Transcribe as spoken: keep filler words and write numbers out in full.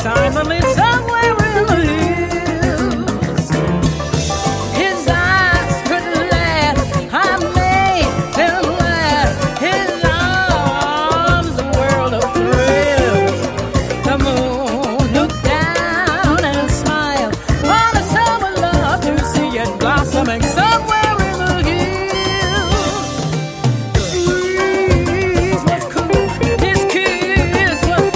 silently somewhere in the hills. His eyes could laugh, I made them laugh. His arms, a world of thrills. The moon looked down and smiled on a summer love to see it blossoming somewhere